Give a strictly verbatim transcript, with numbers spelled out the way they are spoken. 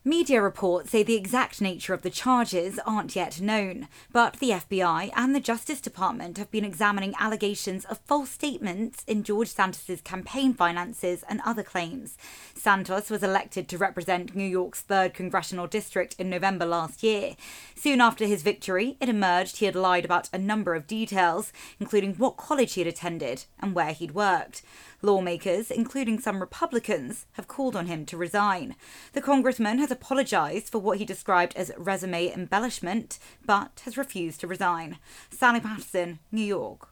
Media reports say the exact nature of the charges aren't yet known, but the F B I and the Justice Department have been examining allegations of false statements in George Santos' campaign finances and other claims. Santos was elected to represent New York's third congressional district in November last year. Soon after his victory, it emerged he had lied about a number of details, including what college he had attended and where he'd worked. Lawmakers, including some Republicans, have called on him to resign. The congressman has apologised for what he described as resume embellishment, but has refused to resign. Sally Patterson, New York.